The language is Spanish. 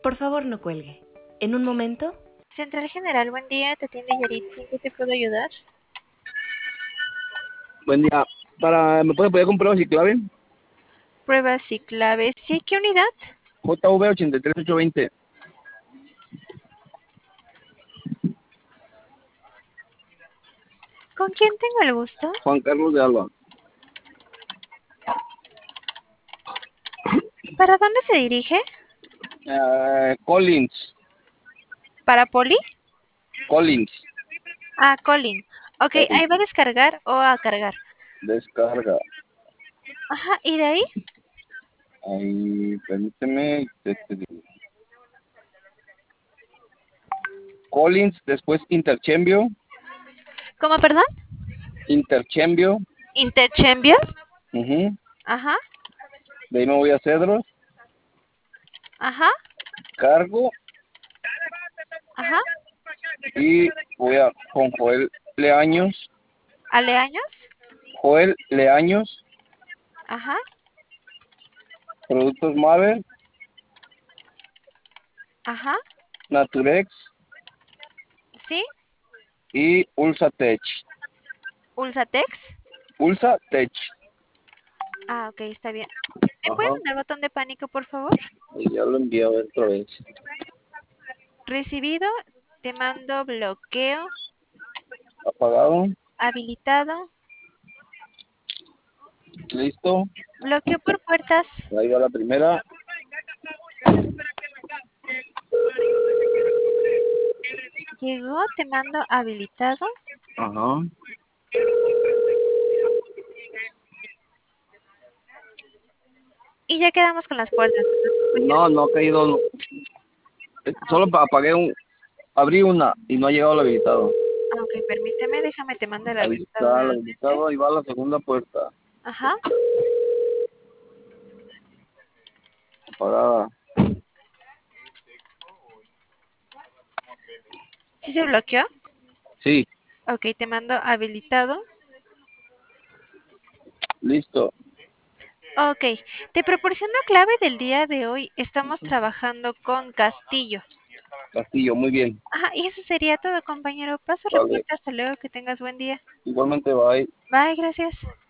Por favor, no cuelgue. En un momento. Central General, buen día, te atiende Yaritza, ¿en qué te puedo ayudar? Buen día. ¿Me puede pedir con pruebas y clave? Pruebas y claves, ¿sí? ¿Qué unidad? JV 83820. ¿Con quién tengo el gusto? Juan Carlos de Alba. ¿Para dónde se dirige? Collins. ¿Para Poli? Collins. Ah, Colin. Ok, Collins. ¿ahí va a descargar o a cargar? Descarga. Ajá, ¿y de ahí? Ahí, permíteme. Te digo. Collins, después intercambio. ¿Cómo, perdón? Intercambio. ¿Intercambio? Ujú. Ajá, De ahí me voy a Cedros. ajá, Cargo. ajá. Y voy a con Joel Leaños. ¿Aleaños? Joel Leaños. Ajá, Productos Marvel. ajá. Naturex. ¿Sí? Y Ulsatech. ¿Ulsatex? Ulsatech. Ah, ok, está bien. ¿Me puede Ajá. mandar botón de pánico, por favor? Y ya lo envié otra vez. Recibido, te mando bloqueo, Apagado. habilitado, Listo. bloqueo por puertas. Ahí va la primera. Llegó, te mando habilitado. Ajá. Y ya quedamos con las puertas. No ha caído. No. Solo apagué abrí una y no ha llegado el habilitado. Ah, ok, permíteme, déjame, te mando el Ahí habilitado está el nuevamente. habilitado, ahí va la segunda puerta. Ajá. Apagada. ¿Sí se bloqueó? Sí, Ok, te mando habilitado. listo. Ok, te proporciono clave del día de hoy. Estamos trabajando con Castillo. Castillo, muy bien. Ajá, y eso sería todo, compañero. Paso Vale. reporte, hasta luego, que tengas buen día. Igualmente va ahí. Bye, gracias.